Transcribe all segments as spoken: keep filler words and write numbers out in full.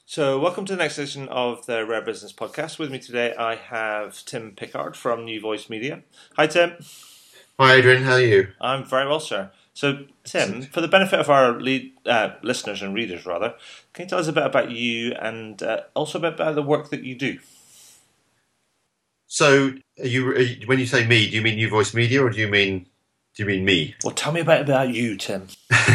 So, welcome to the next edition of the Rare Business Podcast. With me today, I have Tim Pickard from New Voice Media. Hi, Tim. Hi, Adrian. How are you? I'm very well, sir. So, Tim, for the benefit of our lead, uh, listeners and readers, rather, can you tell us a bit about you and uh, also a bit about the work that you do? So, are you, are you, when you say me, do you mean New Voice Media, or do you mean do you mean me? Well, tell me a bit about you, Tim.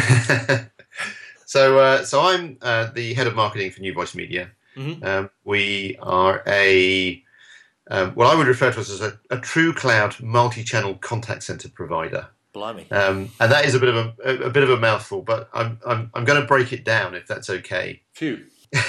so, uh, so I'm uh, the head of marketing for New Voice Media. Mm-hmm. Um, we are a um, what I would refer to as a, a true cloud multi-channel contact center provider. Blimey. Um, and that is a bit of a, a, a bit of a mouthful, but I'm I'm I'm going to break it down if that's okay. Phew.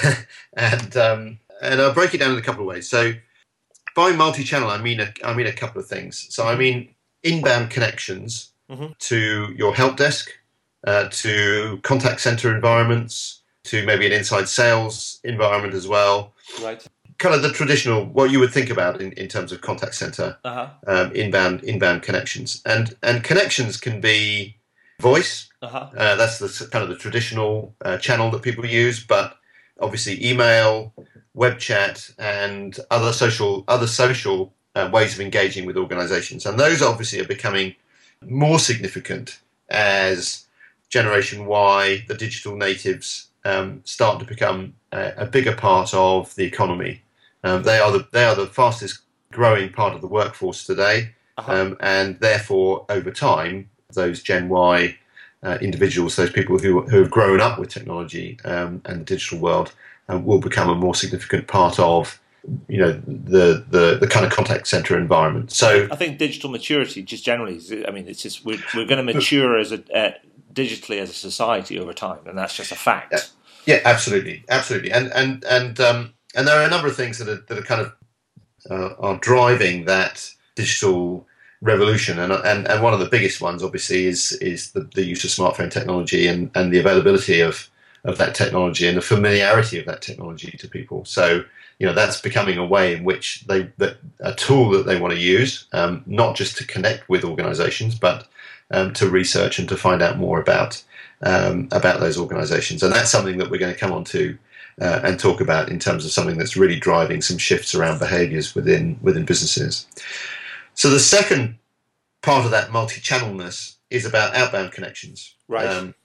and um, and I'll break it down in a couple of ways. So, by multi-channel, I mean a, I mean a couple of things. So, I mean inbound connections mm-hmm. to your help desk, uh, to contact center environments, to maybe an inside sales environment as well. Right. Kind of the traditional, what you would think about in, in terms of contact center uh-huh. um, inbound inbound connections, and and connections can be voice. Uh-huh. Uh, that's the kind of the traditional uh, channel that people use, but obviously email, web chat, and other social other social uh, ways of engaging with organizations. And those obviously are becoming more significant as Generation Y, the digital natives, um, start to become a, a bigger part of the economy. Um, they are the they are the fastest growing part of the workforce today, uh-huh. um, and therefore over time, those Gen Y uh, individuals, those people who who have grown up with technology um, and the digital world, uh, will become a more significant part of, you know, the, the, the kind of contact center environment. So I think digital maturity, just generally, I mean, it's just we're we're going to mature as a uh, digitally as a society over time, and that's just a fact. Yeah, yeah absolutely, absolutely, and and and um, and there are a number of things that are that are kind of uh, are driving that digital revolution, and and and one of the biggest ones, obviously, is is the, the use of smartphone technology and and the availability of of that technology and the familiarity of that technology to people. So, you know, that's becoming a way in which they that a tool that they want to use, um, not just to connect with organizations, but um, to research and to find out more about um, about those organizations. And that's something that we're going to come on to uh, and talk about in terms of something that's really driving some shifts around behaviors within within businesses. So the second part of that multi-channelness is about outbound connections. Right. Um,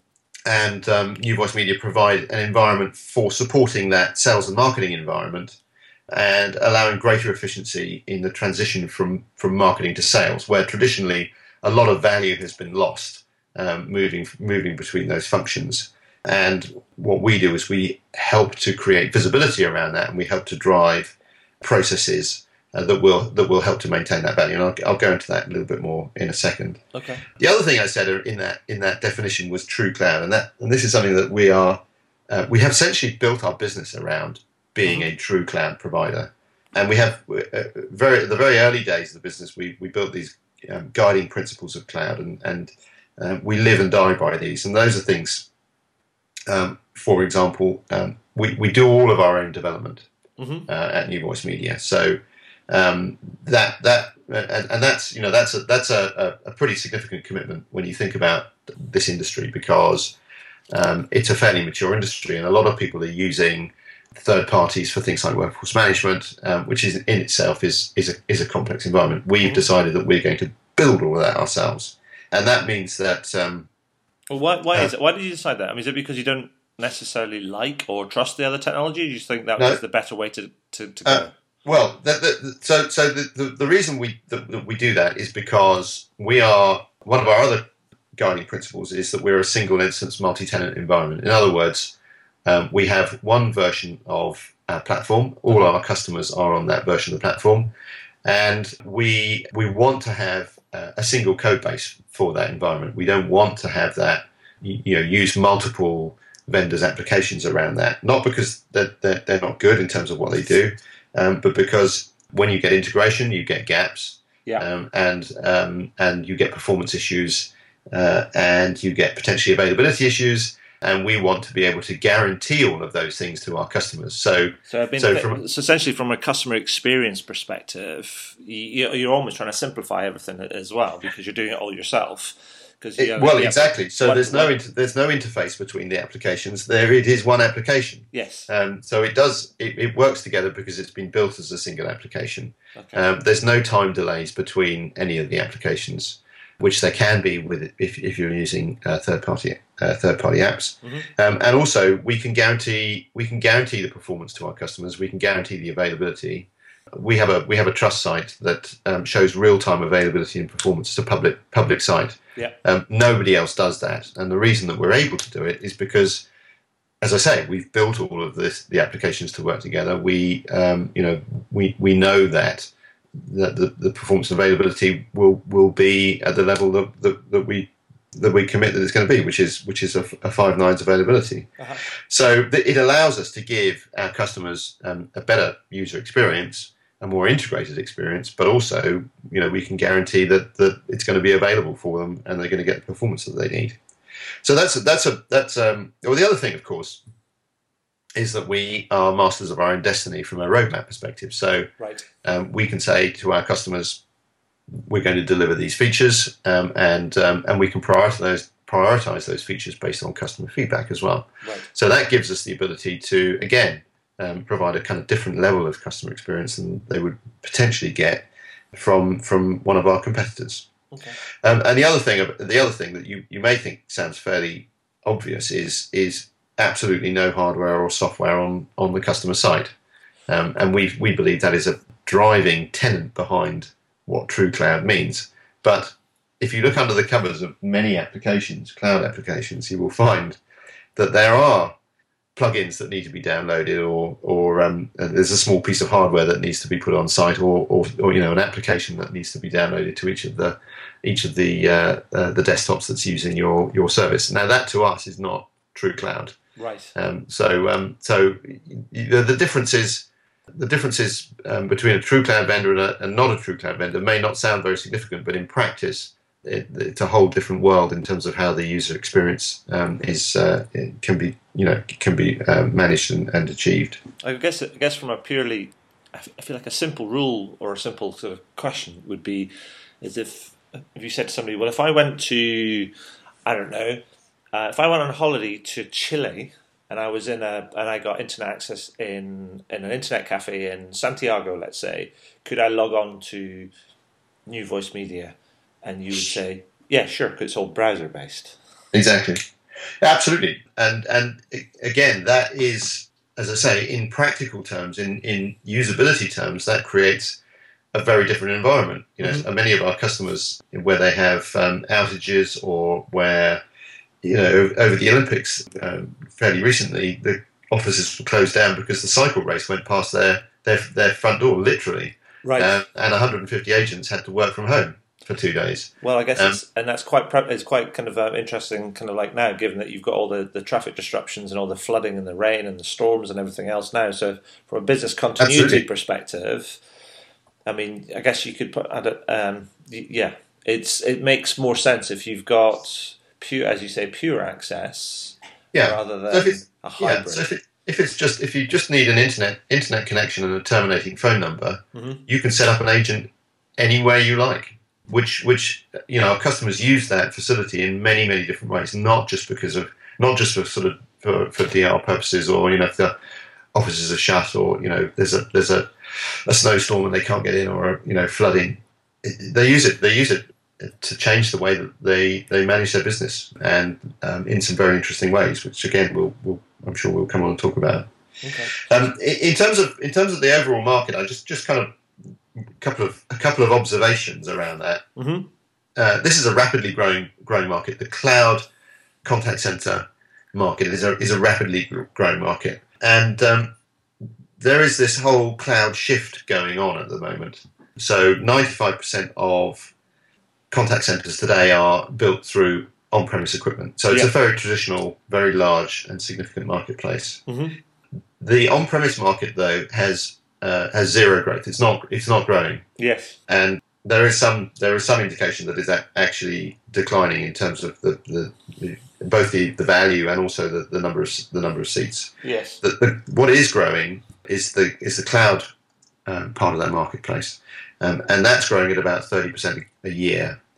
and um, New Voice Media provide an environment for supporting that sales and marketing environment and allowing greater efficiency in the transition from, from marketing to sales, where traditionally a lot of value has been lost um, moving moving between those functions. And what we do is we help to create visibility around that, and we help to drive processes Uh, that will that will help to maintain that value, and I'll, I'll go into that a little bit more in a second. Okay. The other thing I said in that in that definition was true cloud, and that and this is something that we are uh, we have essentially built our business around being mm-hmm. a true cloud provider, and we have uh, very at the very early days of the business we we built these um, guiding principles of cloud, and and um, we live and die by these, and those are things. Um, for example, um, we we do all of our own development mm-hmm. uh, at New Voice Media, so. Um, that that and, and that's you know that's a that's a, a pretty significant commitment when you think about this industry, because um, it's a fairly mature industry, and a lot of people are using third parties for things like workforce management, um, which is in itself is is a is a complex environment. We've decided that we're going to build all of that ourselves, and that means that. Um, well, why why uh, is it? Why did you decide that? I mean, is it because you don't necessarily like or trust the other technology? Do you think that no, was the better way to to, to go? Uh, Well, the, the, so so the, the, the reason we the, that we do that is because we are one of our other guiding principles is that we're a single instance multi-tenant environment. In other words, um, we have one version of our platform. All our customers are on that version of the platform, and we we want to have uh, a single code base for that environment. We don't want to have that you, you know use multiple vendors' applications around that. Not because they're, they're, they're not good in terms of what they do. Um, but because when you get integration, you get gaps, yeah. um, and um, and you get performance issues, uh, and you get potentially availability issues, and we want to be able to guarantee all of those things to our customers. So, so, been, so, from, so essentially, from a customer experience perspective, you, you're almost trying to simplify everything as well, because you're doing it all yourself. Because It, well, exactly. So one, there's no inter, there's no interface between the applications. There, it is one application. Yes. Um, so it does it, it works together because it's been built as a single application. Okay. Um, there's no time delays between any of the applications, which there can be with if if you're using uh, third party uh, third party apps. Mm-hmm. Um, and also we can guarantee we can guarantee the performance to our customers. We can guarantee the availability. We have a we have a trust site that um, shows real time availability and performance to public public site. Yeah. Um, nobody else does that, and the reason that we're able to do it is because, as I say, we've built all of this the applications to work together. We um, you know we we know that that the, the performance and availability will will be at the level that that, that we that we commit that it's going to be, which is which is a, a five nines availability. Uh-huh. So th- it allows us to give our customers um, a better user experience, a more integrated experience, but also, you know, we can guarantee that, that it's going to be available for them and they're going to get the performance that they need. So that's a, that's a that's um. Well, the other thing, of course, is that we are masters of our own destiny from a roadmap perspective. So right. um, we can say to our customers, we're going to deliver these features, um, and um, and we can prioritize those prioritize those features based on customer feedback as well. Right. So that gives us the ability to again. Um, provide a kind of different level of customer experience than they would potentially get from from one of our competitors. Okay. Um, and the other thing, the other thing that you, you may think sounds fairly obvious is is absolutely no hardware or software on, on the customer side, um, and we we believe that is a driving tenet behind what true cloud means. But if you look under the covers of many applications, cloud applications, you will find that there are plugins that need to be downloaded, or or um, there's a small piece of hardware that needs to be put on site, or, or, or you know an application that needs to be downloaded to each of the each of the uh, uh, the desktops that's using your your service. Now that to us is not true cloud. Right. Um, so um, so the, the difference is the differences um, between a true cloud vendor and, a, and not a true cloud vendor may not sound very significant, but in practice, It, it's a whole different world in terms of how the user experience um, is uh, can be you know can be uh, managed and, and achieved. I guess I guess from a purely, I feel like a simple rule or a simple sort of question would be, is if if you said to somebody, well, if I went to, I don't know, uh, if I went on holiday to Chile and I was in a and I got internet access in in an internet cafe in Santiago, let's say, could I log on to New Voice Media? And you would say, yeah, sure, because it's all browser based. Exactly, absolutely, and and again, that is, as I say, in practical terms, in, in usability terms, that creates a very different environment. You know, mm-hmm. Many of our customers, where they have um, outages, or where, you know, over the Olympics um, fairly recently, the offices were closed down because the cycle race went past their their, their front door, literally, right, uh, and one hundred fifty agents had to work from home for two days. Well, I guess, um, it's, and that's quite it's quite kind of uh, interesting, kind of like now, given that you've got all the, the traffic disruptions and all the flooding and the rain and the storms and everything else now. So, from a business continuity absolutely. perspective, I mean, I guess you could put, um, yeah, it's it makes more sense if you've got pure, as you say, pure access, yeah, rather than so if it's, a hybrid. Yeah, so if, it, if it's just if you just need an internet internet connection and a terminating phone number, mm-hmm. you can set up an agent anywhere you like. Which, which you know, our customers use that facility in many, many different ways. Not just because of, not just for sort of for, for D R purposes, or you know, if the offices are shut, or you know, there's a there's a, a snowstorm and they can't get in, or you know, flooding. It, they use it. They use it to change the way that they, they manage their business, and um, in some very interesting ways, which again, we'll, we'll I'm sure we'll come on and talk about. Okay. Um, in, in terms of in terms of the overall market, I just just kind of. couple of a couple of observations around that. Mm-hmm. Uh, this is a rapidly growing growing market. The cloud contact center market is a is a rapidly growing market, and um, there is this whole cloud shift going on at the moment. So ninety-five percent of contact centers today are built through on-premise equipment. So it's yeah. a very traditional, very large and significant marketplace. Mm-hmm. The on-premise market, though, has Uh, has zero growth. It's not. It's not growing. Yes, and there is some. There is some indication that it's actually declining in terms of the, the, the both the, the value and also the, the number of the number of seats. Yes. The, the, what is growing is the is the cloud um, part of that marketplace, um, and that's growing at about thirty percent a year.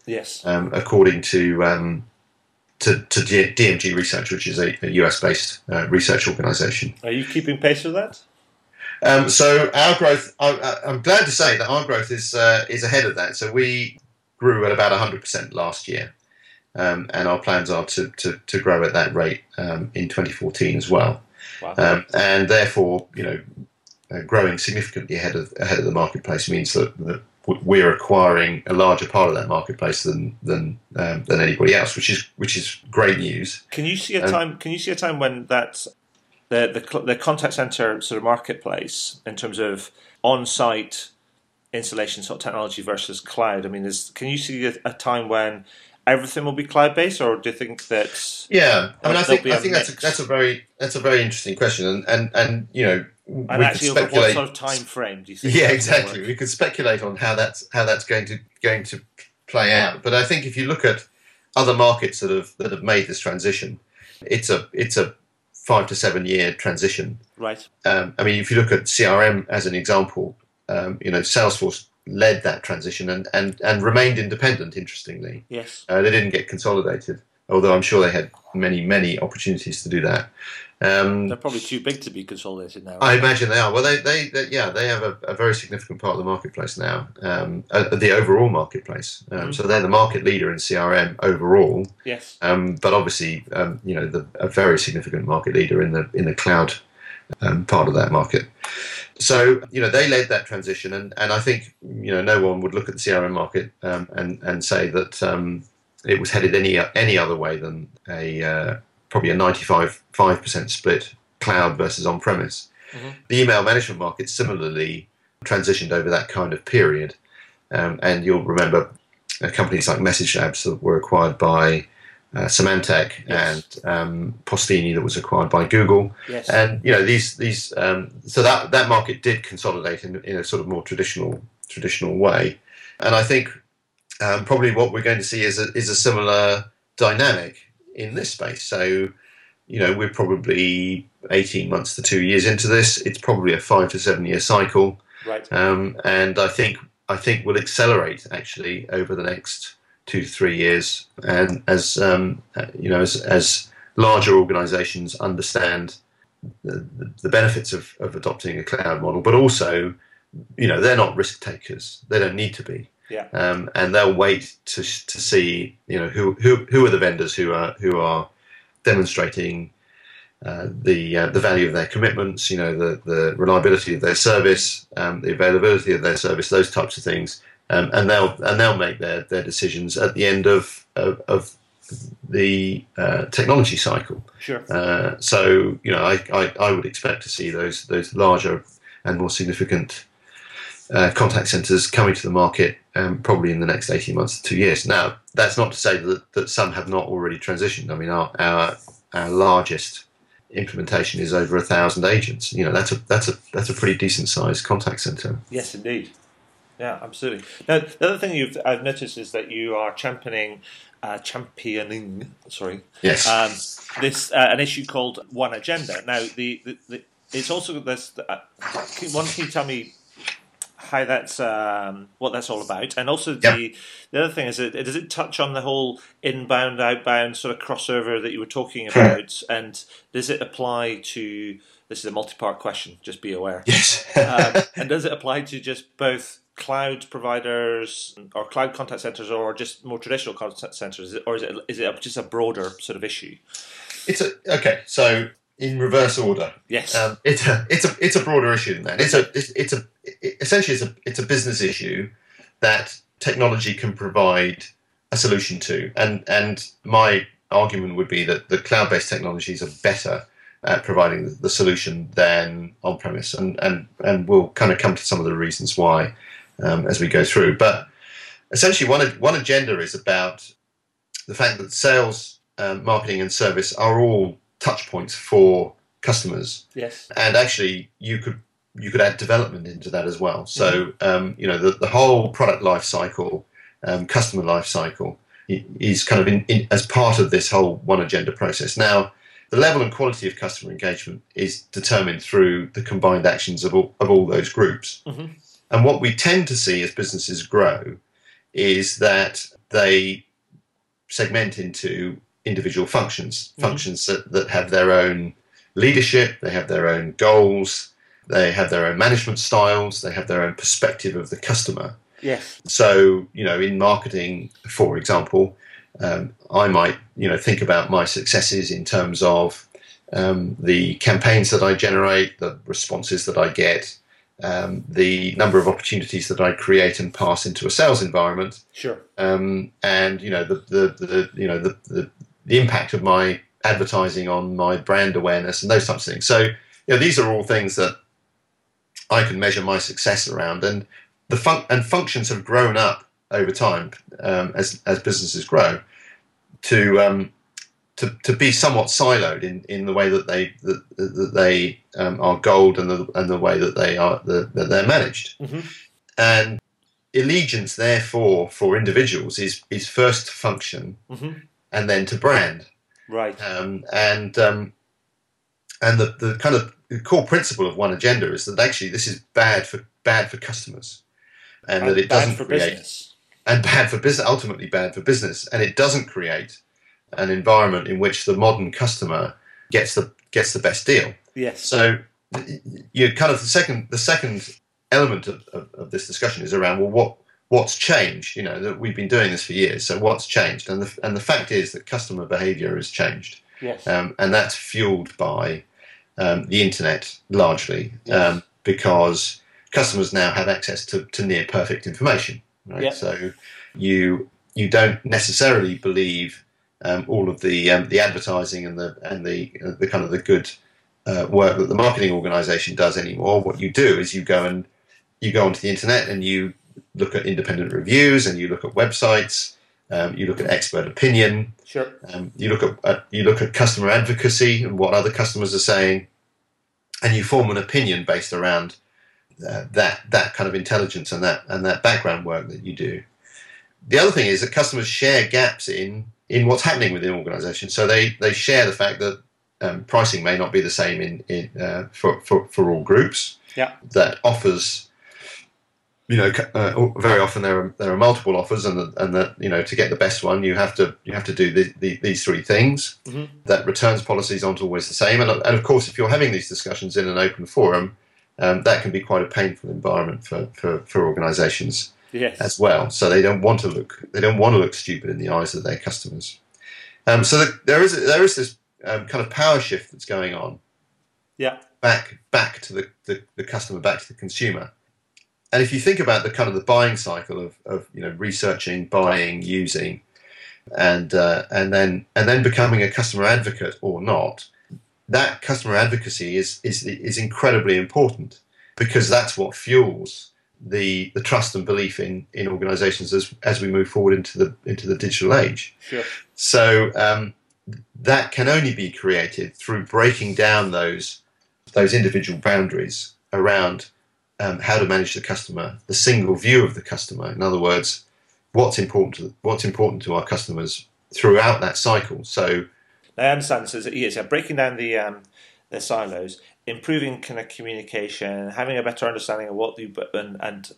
Yes. um, according to um, to, to D M G Research, which is a, a U S-based uh, research organisation. Are you keeping pace with that? Um, so our growth, I, I'm glad to say that our growth is uh, is ahead of that. So we grew at about one hundred percent last year, um, and our plans are to, to, to grow at that rate um, in twenty fourteen as well. Wow. Um, and therefore, you know, uh, growing significantly ahead of ahead of the marketplace means that, that we're acquiring a larger part of that marketplace than than um, than anybody else, which is which is great news. Can you see a Um, time? Can you see a time when that the the, the contact center sort of marketplace in terms of on-site installation sort of technology versus cloud? I mean, is can you see a, a time when everything will be cloud-based, or do you think that? Yeah, I mean, I think be a I think that's a, mix? that's a very that's a very interesting question, and and, and you know, And we could actually, over what speculate. sort of time frame do you think? Yeah, that's gonna exactly. work? We could speculate on how that's how that's going to going to play out. But I think if you look at other markets that have that have made this transition, it's a it's a five to seven year transition. Right. Um, I mean, if you look at C R M as an example, um, you know, Salesforce led that transition and and, and remained independent. Interestingly, Yes. uh, they didn't get consolidated, although I'm sure they had many many opportunities to do that. Um, They're probably too big to be consolidated now. I imagine they are. Well, they, they, they yeah, they have a, a very significant part of the marketplace now, um, uh, the overall marketplace. Um, Mm-hmm. So they're the market leader in C R M overall, Yes. um, but obviously, um, you know, the, a very significant market leader in the in the cloud um, part of that market. So you know, they led that transition, and, and I think you know, no one would look at the C R M market um, and and say that um, it was headed any any other way than a uh, probably a ninety-five percent split cloud versus on-premise. Mm-hmm. The email management market similarly transitioned over that kind of period. Um, and you'll remember uh, companies like Message Labs that were acquired by uh, Symantec, Yes. and um, Postini that was acquired by Google. Yes. And, you know, these, these um, so that, that market did consolidate in, in a sort of more traditional traditional way. And I think um, probably what we're going to see is a, is a similar dynamic in this space. So, you know, we're probably eighteen months to two years into this. It's probably a five to seven year cycle. Right. Um, and I think I think will accelerate actually over the next two to three years. And as um, you know, as, as larger organisations understand the, the benefits of, of adopting a cloud model, but also, you know, they're not risk takers. They don't need to be. Yeah. Um, and they'll wait to to see, you know, who who who are the vendors who are who are demonstrating uh, the uh, the value of their commitments, you know, the the reliability of their service, um, the availability of their service, those types of things, um, and they'll and they'll make their, their decisions at the end of of, of the uh, technology cycle. Sure. Uh, so, you know, I, I I would expect to see those those larger and more significant Uh, contact centres coming to the market um, probably in the next eighteen months to two years. Now, that's not to say that, that some have not already transitioned. I mean, our our, our largest implementation is over a thousand agents. You know, that's a that's a that's a pretty decent sized contact centre. Yes, indeed. Yeah, absolutely. Now, the other thing you've I've noticed is that you are championing, uh, championing, sorry, Yes. um, this uh, an issue called One Agenda. Now, the, the, the it's also this. Uh, can, one, can you tell me how that's um, what that's all about, and also the Yep. the other thing is, it does it touch on the whole inbound outbound sort of crossover that you were talking about, and does it apply to? This is a multi-part question. Just be aware. Yes. um, and does it apply to just both cloud providers or cloud contact centers, or just more traditional contact centers, or is it is it just a broader sort of issue? It's a okay. So in reverse order. Yes. Um, it's a it's a it's a broader issue than that. It's a it's, it's a it, essentially it's a it's a business issue that technology can provide a solution to, and and my argument would be that the cloud-based technologies are better at providing the, the solution than on-premise, and and and we'll kind of come to some of the reasons why um, as we go through. But essentially, one one agenda is about the fact that sales, um, marketing, and service are all touch points for customers. Yes. And actually, you could you could add development into that as well. So um, you know, the, the whole product life cycle, um, customer life cycle is kind of in, in, as part of this whole One Agenda process. Now, the level and quality of customer engagement is determined through the combined actions of all, of all those groups. Mm-hmm. And what we tend to see as businesses grow is that they segment into individual functions, mm-hmm. functions that, that have their own leadership, they have their own goals, they have their own management styles, they have their own perspective of the customer. Yes. So, you know, in marketing, for example, um, I might, you know, think about my successes in terms of um, the campaigns that I generate, the responses that I get, um, the number of opportunities that I create and pass into a sales environment. Sure. Um, and you know the the, the you know the, the the impact of my advertising on my brand awareness and those types of things. So, you know, these are all things that I can measure my success around, and the fun- and functions have grown up over time um, as as businesses grow to um, to to be somewhat siloed in, in the way that they that, that they um, are goaled and the and the way that they are the, that they're managed. Mm-hmm. And allegiance, therefore, for individuals is is first to function, mm-hmm. and then to brand. Right. Um, and um, and the, the kind of core principle of One Agenda is that actually this is bad for bad for customers, and, and that it doesn't for create business. and bad for business. Ultimately, bad for business, and it doesn't create an environment in which the modern customer gets the gets the best deal. Yes. So you kind of the second the second element of, of, of this discussion is around, well, what what's changed? You know, that we've been doing this for years. So what's changed? And the and the fact is that customer behaviour has changed. Yes. Um, and that's fueled by um, the internet largely, yes. um, because customers now have access to, to near perfect information. Right. Yep. So you you don't necessarily believe um, all of the um, the advertising and the and the uh, the kind of the good uh, work that the marketing organisation does anymore. What you do is you go and you go onto the internet and you look at independent reviews and you look at websites. Um, you look at expert opinion. Sure. Um, you look at uh, you look at customer advocacy and what other customers are saying, and you form an opinion based around uh, that that kind of intelligence and that and that background work that you do. The other thing is that customers share gaps in in what's happening within organisations. So they, they share the fact that um, pricing may not be the same in, in uh, for, for for all groups. Yeah. That offers. You know, uh, very often there are there are multiple offers, and the, and that you know to get the best one, you have to you have to do the, the, these three things. Mm-hmm. That returns policies aren't always the same, and and of course, if you're having these discussions in an open forum, um, that can be quite a painful environment for, for, for organisations yes. as well. So they don't want to look they don't want to look stupid in the eyes of their customers. Um, so the, there is there is this um, kind of power shift that's going on. Yeah. Back back to the, the, the customer, back to the consumer. And if you think about the kind of the buying cycle of, of you know researching, buying, using, and uh, and then and then becoming a customer advocate or not, that customer advocacy is is is incredibly important, because that's what fuels the the trust and belief in, in organisations as as we move forward into the into the digital age. Sure. So um, that can only be created through breaking down those those individual boundaries around. Um, how to manage the customer, the single view of the customer. In other words, what's important to what's important to our customers throughout that cycle. So, I understand. So, yes, yeah, breaking down the um, the silos, improving kind of communication, having a better understanding of what you and, and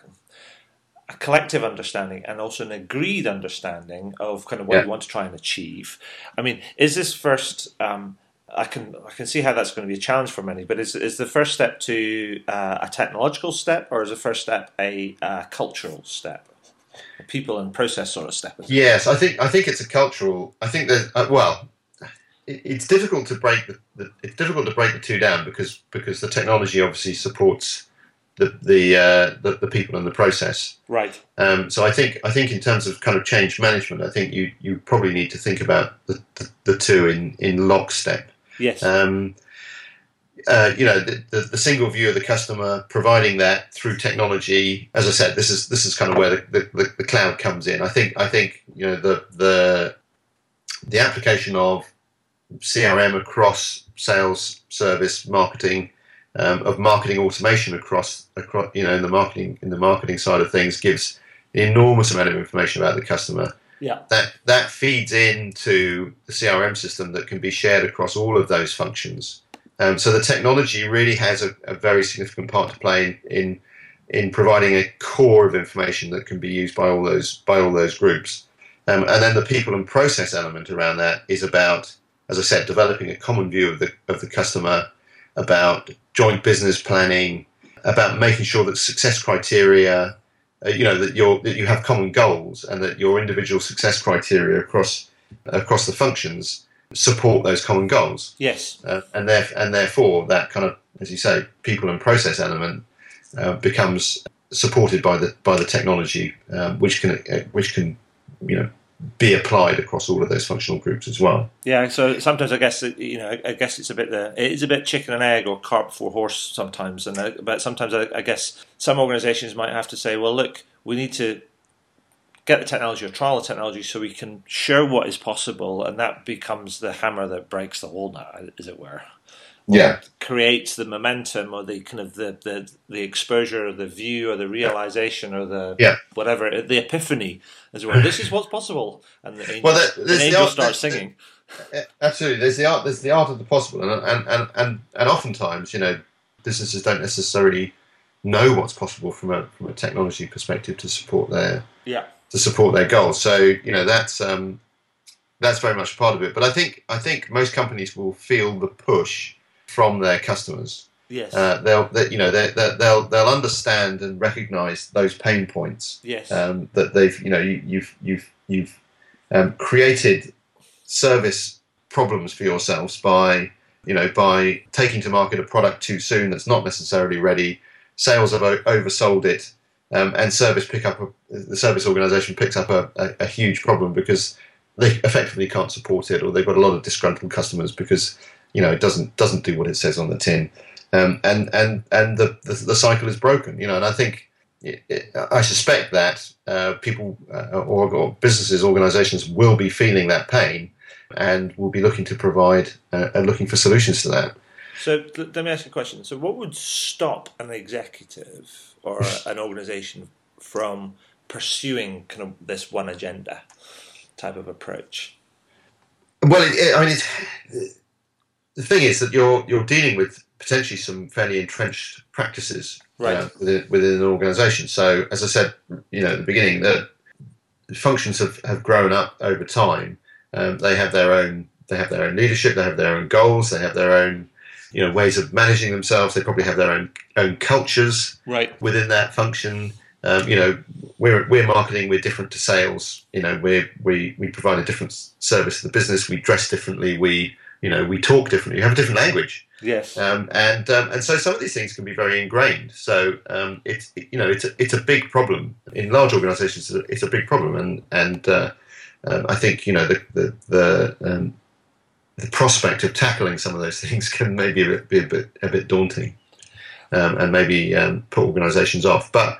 a collective understanding, and also an agreed understanding of kind of what yeah. you want to try and achieve. I mean, is this first? Um, I can I can see how that's going to be a challenge for many, but is is the first step to uh, a technological step, or is the first step a uh, cultural step, a people and process sort of step? Yes, I think I think it's a cultural. I think that uh, well, it, it's difficult to break the, the it's difficult to break the two down because because the technology obviously supports the the uh, the, the people and the process. Right. Um, so I think I think in terms of kind of change management, I think you, you probably need to think about the, the, the two in, in lockstep. Yes. Um, uh, you know, the, the, the single view of the customer, providing that through technology. As I said, this is this is kind of where the, the, the cloud comes in. I think I think you know the the the application of C R M across sales, service, marketing, um, of marketing automation across across you know in the marketing in the marketing side of things gives an enormous amount of information about the customer. Yeah. That that feeds into the C R M system that can be shared across all of those functions. Um, so the technology really has a, a very significant part to play in, in in providing a core of information that can be used by all those by all those groups. Um, and then the people and process element around that is about, as I said, developing a common view of the of the customer, about joint business planning, about making sure that success criteria, uh, you know, that you're that you have common goals and that your individual success criteria across across the functions support those common goals. Yes, uh, and there and therefore that kind of, as you say, people and process element uh, becomes supported by the by the technology, um, which can uh, which can you know be applied across all of those functional groups as well. Yeah, so sometimes I guess you know I guess it's a bit the it is a bit chicken and egg or cart before horse sometimes, and uh, but sometimes I, I guess some organisations might have to say, well, look, we need to get the technology or trial the technology so we can show what is possible, and that becomes the hammer that breaks the walnut, as it were. Yeah, creates the momentum or the kind of the, the, the exposure or the view or the realization or the yeah. whatever, the epiphany as well. This is what's possible, and the angels, well, that, the angels the art, start singing. Absolutely, there's the art. There's the art of the possible, and and, and, and and oftentimes, you know, businesses don't necessarily know what's possible from a from a technology perspective to support their yeah to support their goals. So you know that's um, that's very much part of it. But I think I think most companies will feel the push from their customers. Yes, uh, they'll they, you know they they'll they'll understand and recognise those pain points. Yes, um, that they've you know you, you've you've you've um, created service problems for yourselves by you know by taking to market a product too soon that's not necessarily ready. Sales have o- oversold it, um, and service pick up a, the service organisation picks up a, a, a huge problem because they effectively can't support it, or they've got a lot of disgruntled customers because you know it doesn't doesn't do what it says on the tin, um, and and and the, the the cycle is broken. You know, and I think it, it, I suspect that uh, people uh, or, or businesses, organisations will be feeling that pain, and will be looking to provide uh, and looking for solutions to that. So let me ask you a question. So what would stop an executive or an organisation from pursuing kind of this one agenda type of approach? Well, it, it, I mean, it's, the thing is that you're you're dealing with potentially some fairly entrenched practices right. uh, within, within an organisation. So, as I said, you know, at the beginning, the functions have, have grown up over time. Um, they have their own they have their own leadership. They have their own goals. They have their own you know ways of managing themselves. They probably have their own own cultures right. within that function. Um, you know, we're we're marketing. We're different to sales. You know, we we we provide a different service to the business. We dress differently. We you know we talk differently. We have a different language. Yes. Um, and um, and so some of these things can be very ingrained. So um, it's you know it's a, it's a big problem in large organisations. It's a big problem, and and uh, um, I think you know the the the, um, the prospect of tackling some of those things can maybe be a bit be a bit, a bit daunting, um, and maybe um, put organisations off. But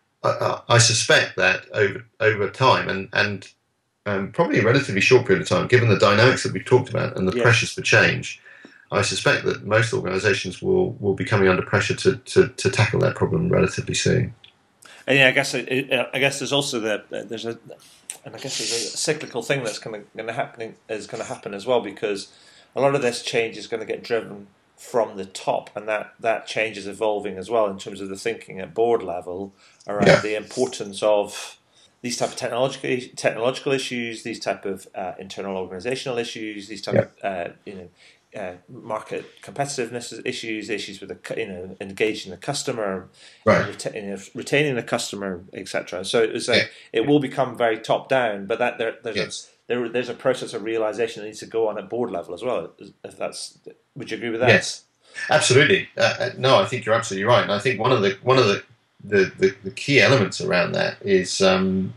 I, I suspect that over over time and and um, probably a relatively short period of time, given the dynamics that we've talked about and the yes. pressures for change, I suspect that most organisations will, will be coming under pressure to, to, to tackle that problem relatively soon. And yeah, I guess it, I guess there's also the there's a and I guess there's a cyclical thing that's going to happen is going to happen as well, because a lot of this change is going to get driven from the top, and that, that change is evolving as well in terms of the thinking at board level around yeah. the importance of these type of technological technological issues, these type of uh, internal organizational issues, these type yeah. of uh, you know. Uh, market competitiveness issues, issues with the you know engaging the customer, right. reta- you know, retaining the customer, et cetera. So it was like yeah. it will become very top down, but that there, there's yes. a, there there's a process of realization that needs to go on at board level as well. If that's, would you agree with that? Yes, absolutely. Uh, no, I think you're absolutely right, and I think one of the one of the the, the, the key elements around that is um,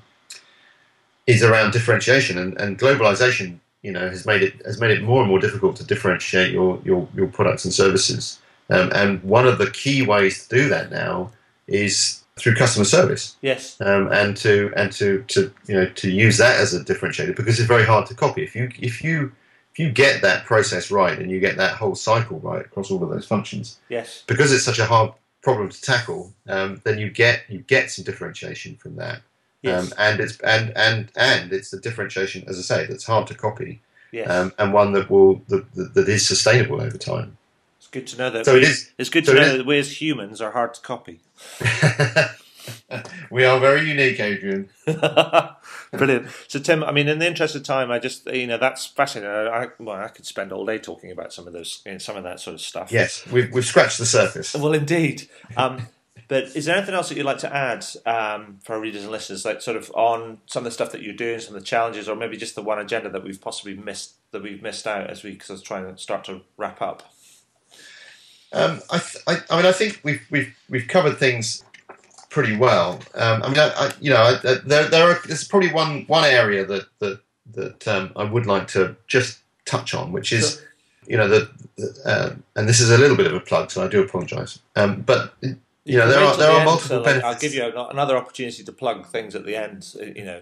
is around differentiation and, and globalization. You know, has made it has made it more and more difficult to differentiate your your, your products and services. Um, and one of the key ways to do that now is through customer service. Yes. Um, and to and to, to you know to use that as a differentiator, because it's very hard to copy. If you if you if you get that process right and you get that whole cycle right across all of those functions. Yes. Because it's such a hard problem to tackle, um, then you get you get some differentiation from that. Yes. Um, and it's and, and and it's the differentiation, as I say, that's hard to copy, yes. um, and one that will that, that is sustainable over time. It's good to know that. So we, it is. It's good so to it know is- that we as humans are hard to copy. We are very unique, Adrian. Brilliant. So, Tim, I mean, in the interest of time, I just, you know, that's fascinating. I, well, I could spend all day talking about some of those, you know, some of that sort of stuff. Yes, we've we've scratched the surface. Well, indeed. Um, but is there anything else that you'd like to add um, for our readers and listeners, like sort of on some of the stuff that you're doing, some of the challenges, or maybe just the one agenda that we've possibly missed, that we've missed out as we sort of try and start to wrap up? Um, I, th- I I mean, I think we've we've we've covered things pretty well. Um, I mean, I, I, you know, I, I, there there are, there's probably one one area that that that um, I would like to just touch on, which is, Sure. you know, the uh, and this is a little bit of a plug, so I do apologise. Um, but you know, can there wait are till there the are end, multiple so, like, benefits. I'll give you a- another opportunity to plug things at the end, you know,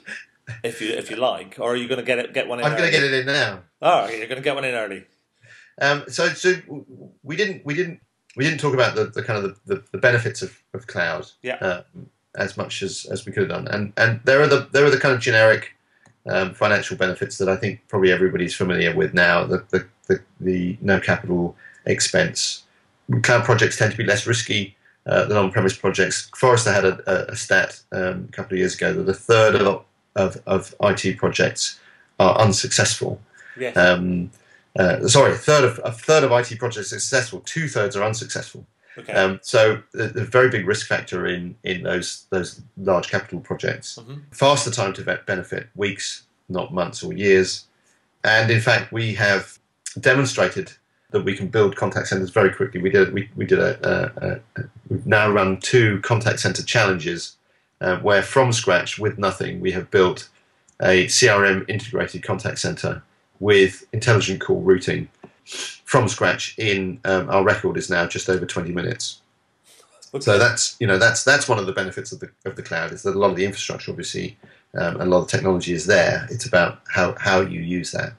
if you if you like, or are you going to get it get one in? I'm going to early? get it in now. Oh, you're going to get one in early. Um, so, so we didn't, we didn't, we didn't talk about the, the kind of the, the, the benefits of, of cloud, Yeah. uh, as much as, as we could have done, and and there are the there are the kind of generic um, financial benefits that I think probably everybody's familiar with now. The the, the, the no capital expense. Cloud projects tend to be less risky uh, than on-premise projects. Forrester had a, a, a stat um, a couple of years ago that a third of of, of I T projects are unsuccessful. Yes. Um, Uh, sorry, a third of a third of I T projects are successful. Two thirds are unsuccessful. Okay. Um, so there's a very big risk factor in in those those large capital projects. Mhm. Faster time to be- benefit, weeks, not months or years. And in fact, we have demonstrated that we can build contact centers very quickly. We did we we did a, a, a we've now run two contact center challenges uh, where from scratch with nothing we have built a C R M integrated contact center with intelligent call routing from scratch. In um, our record is now just over twenty minutes. Okay. So that's you know that's that's one of the benefits of the of the cloud, is that a lot of the infrastructure obviously um, and a lot of technology is there. It's about how how you use that.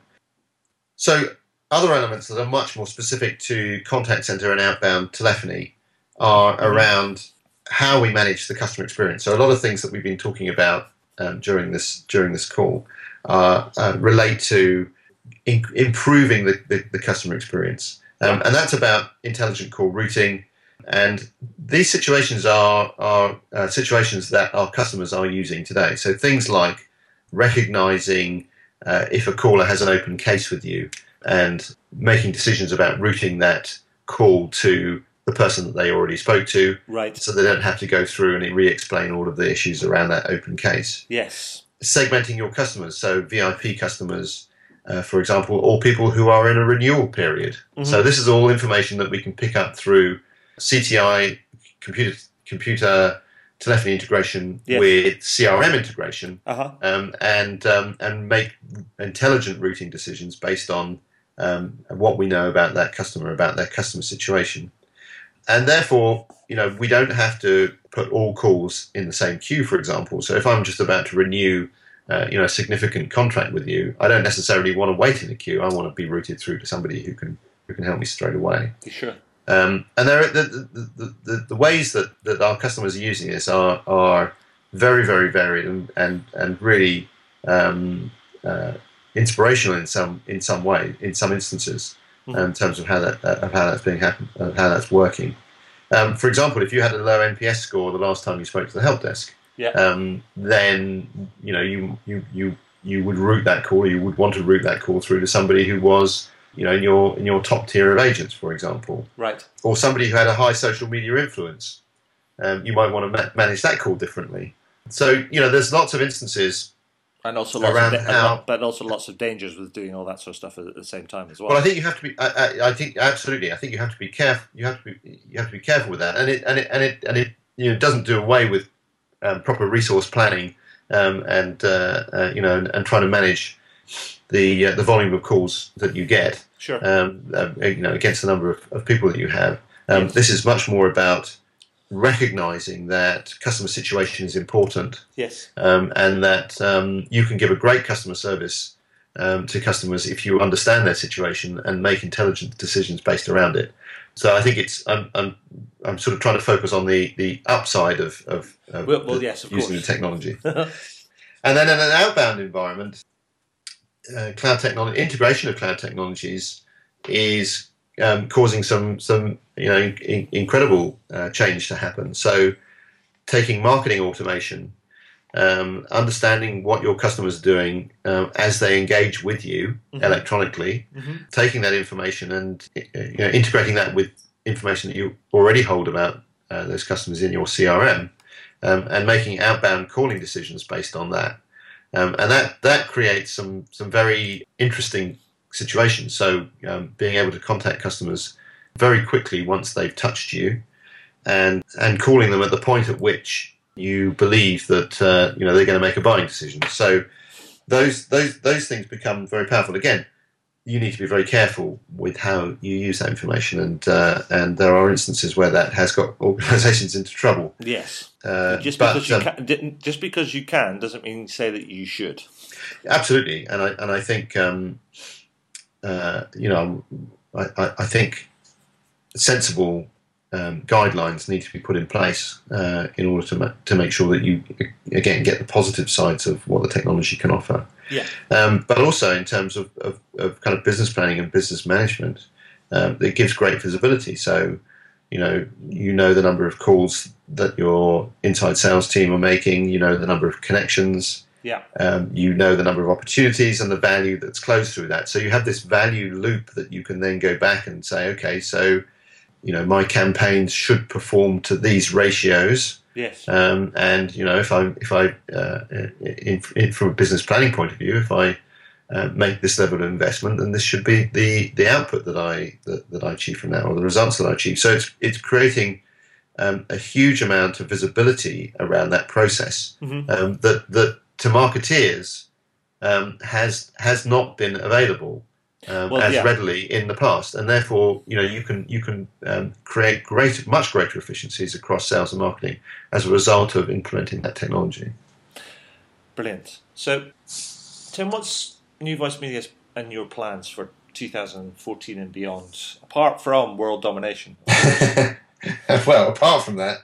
So other elements that are much more specific to contact center and outbound telephony are around how we manage the customer experience. So a lot of things that we've been talking about um, during this during this call uh, uh, relate to in, improving the, the, the customer experience, um, and that's about intelligent call routing. And these situations are are uh, situations that our customers are using today. So things like recognizing uh, if a caller has an open case with you and making decisions about routing that call to the person that they already spoke to, Right. so they don't have to go through and re-explain all of the issues around that open case. Yes. Segmenting your customers, so V I P customers, uh, for example, or people who are in a renewal period. Mhm. So this is all information that we can pick up through C T I, computer computer telephony integration, Yes. with C R M integration, Uh huh. um, and um, and make intelligent routing decisions based on um, what we know about that customer, about their customer situation. And therefore, you know, we don't have to put all calls in the same queue, for example. So if I'm just about to renew, uh, you know, a significant contract with you, I don't necessarily want to wait in the queue. I want to be routed through to somebody who can who can help me straight away. Sure. Um, and there, are the, the, the, the, the ways that, that our customers are using this are are very, very varied and and and really um, uh, inspirational in some in some way, in some instances. Mhm. In terms of how that uh, of how that's being happen, of how that's working. Um, for example, if you had a low N P S score the last time you spoke to the help desk, Yeah. um, then you know you, you you you would route that call. You would want to route that call through to somebody who was, you know, in your in your top tier of agents, for example, Right. or somebody who had a high social media influence. Um, you might want to ma- manage that call differently. So you know, there's lots of instances. And also lots Around of da- how- but also lots of dangers with doing all that sort of stuff at the same time as well. Well, I think you have to be. I, I, I think absolutely. I think you have to be careful. You have to be. You have to be careful with that, and it and it and it and it you know doesn't do away with um, proper resource planning um, and uh, uh, you know and, and trying to manage the uh, the volume of calls that you get. Sure. Um, uh, you know, against the number of, of people that you have. Um, Yes. This is much more about recognizing that customer situation is important, Yes. um, and that um, you can give a great customer service um, to customers if you understand their situation and make intelligent decisions based around it. So I think it's I'm I'm, I'm sort of trying to focus on the, the upside of, of, of Well- well, the- yes, of using course. the technology. And then in an outbound environment, uh, cloud technology integration of cloud technologies is um, causing some some you know in, incredible uh, change to happen. So taking marketing automation, um, understanding what your customers are doing um, as they engage with you mm-hmm. electronically, mm-hmm. taking that information and you know, integrating that with information that you already hold about uh, those customers in your C R M, um, and making outbound calling decisions based on that. Um, and that, that creates some, some very interesting situations. So um, being able to contact customers very quickly once they've touched you, and and calling them at the point at which you believe that uh, you know they're going to make a buying decision. So those those those things become very powerful. Again, you need to be very careful with how you use that information, and uh, and there are instances where that has got organisations into trouble. Yes, uh, just but, because you um, can, just because you can doesn't mean say that you should. Absolutely, and I and I think um, uh, you know I, I, I think sensible um, guidelines need to be put in place uh, in order to ma- to make sure that you again get the positive sides of what the technology can offer. Yeah. Um, but also in terms of, of, of kind of business planning and business management, um, it gives great visibility. So, you know, you know the number of calls that your inside sales team are making. You know the number of connections. Yeah. Um, you know the number of opportunities and the value that's closed through that. So you have this value loop that you can then go back and say, okay, so, you know, my campaigns should perform to these ratios. Yes. Um, and you know, if I, if I, uh, in, in, from a business planning point of view, if I uh, make this level of investment, then this should be the, the output that I that, that I achieve from that, or the results that I achieve. So it's it's creating um, a huge amount of visibility around that process mm-hmm. um, that that to marketeers um, has has not been available um, well, as yeah. readily in the past, and therefore you know you can you can um, create great much greater efficiencies across sales and marketing as a result of implementing that technology. Brilliant. So, Tim, what's New Voice Media's and your plans for two thousand fourteen and beyond, apart from world domination? Well, apart from that,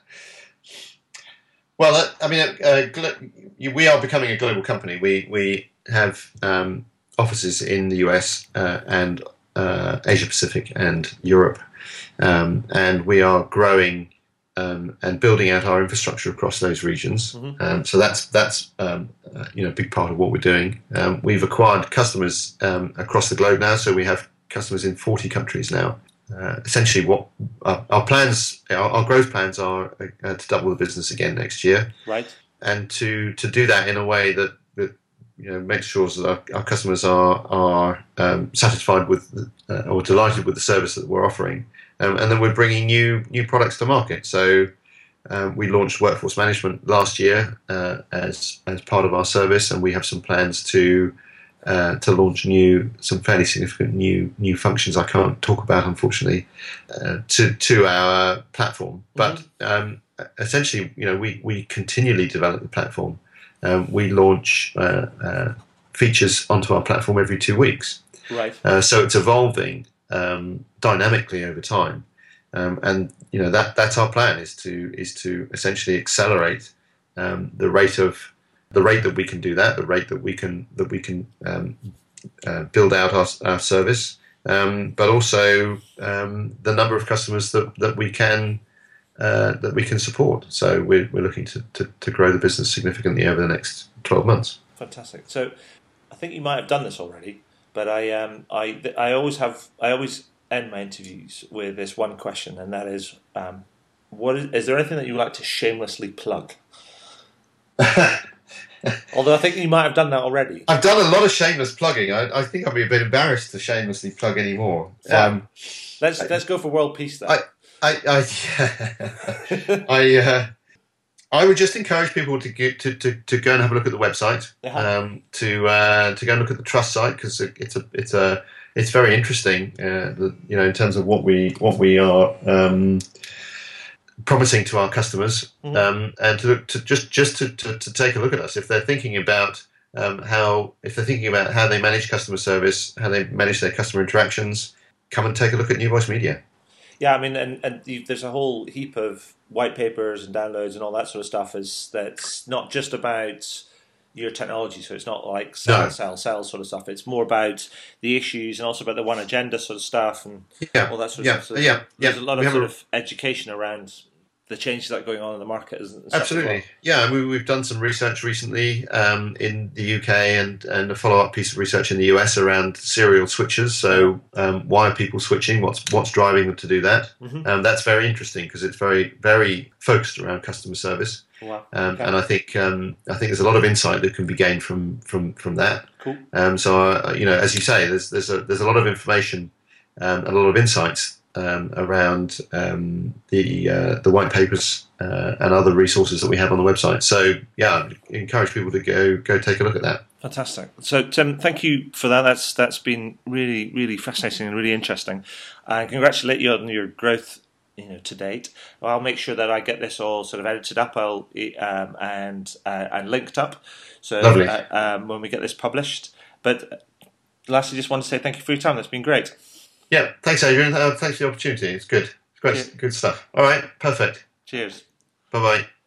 well, uh, I mean, uh, gl- we are becoming a global company. We we have um, offices in the U S uh, and uh, Asia Pacific and Europe, um, and we are growing um, and building out our infrastructure across those regions. Mm-hmm. Um, so that's that's um, uh, you know a big part of what we're doing. Um, we've acquired customers um, across the globe now, so we have customers in forty countries now. Uh, essentially, what our, our plans, our, our growth plans are uh, to double the business again next year, right? And to, to do that in a way that, that you know makes sure that our, our customers are are um, satisfied with uh, or delighted with the service that we're offering, um, and then we're bringing new new products to market. So um, we launched Workforce Management last year uh, as as part of our service, and we have some plans to. Uh, to launch new, some fairly significant new new functions I can't talk about, unfortunately, uh, to to our platform. But um, essentially, you know, we, we continually develop the platform. Um, we launch uh, uh, features onto our platform every two weeks. Right. Uh, so it's evolving um, dynamically over time, um, and you know that that's our plan is to is to essentially accelerate um, the rate of the rate that we can do that, the rate that we can that we can um, uh, build out our, our service, um, but also um, the number of customers that, that we can uh, that we can support. So we're we're looking to, to, to grow the business significantly over the next twelve months. Fantastic. So I think you might have done this already, but I um I I always have I always end my interviews with this one question, and that is um what is, is there anything that you would like to shamelessly plug? Although I think you might have done that already. I've done a lot of shameless plugging. I, I think I'd be a bit embarrassed to shamelessly plug anymore. Um, let's I, let's go for world peace then. I I I, I, uh, I would just encourage people to, get, to to to go and have a look at the website. Uh-huh. Um, to uh, to go and look at the trust site, because it's a it's a it's very interesting. Uh, the, you know, in terms of what we what we are. Um, promising to our customers, mm-hmm. um, and to, to just just to, to, to take a look at us if they're thinking about um, how if they're thinking about how they manage customer service, how they manage their customer interactions. Come and take a look at New Voice Media. Yeah, I mean, and, and you, there's a whole heap of white papers and downloads and all that sort of stuff. Is that's not just about your technology, so it's not like sell, No. sell, sell sort of stuff. It's more about the issues and also about the one agenda sort of stuff and Yeah, all that sort of yeah, stuff. So yeah, there's yeah. a lot We of have sort a- of education around the changes that are going on in the market. And stuff as Absolutely, well. yeah. We, we've done some research recently um, in the U K and, and a follow-up piece of research in the U S around serial switchers. So, um, why are people switching? What's what's driving them to do that? Mhm. Um, that's very interesting because it's very very focused around customer service. Wow. Um, Okay. And I think um, I think there's a lot of insight that can be gained from from from that. Cool. Um, so uh, you know, as you say, there's there's a there's a lot of information, um, a lot of insights um, around um, the uh, the white papers uh, and other resources that we have on the website. So yeah, I encourage people to go go take a look at that. Fantastic. So, Tim, thank you for that. That's that's been really, really fascinating and really interesting. I congratulate you on your growth, you know, to date. I'll make sure that I get this all sort of edited up, I'll um, and uh, and linked up. So Lovely. uh, um, when we get this published. But lastly, just want to say thank you for your time. That's been great. Yeah, thanks, Adrian. Uh, thanks for the opportunity. It's good. It's great, Yeah. good stuff. All right, perfect. Cheers. Bye bye.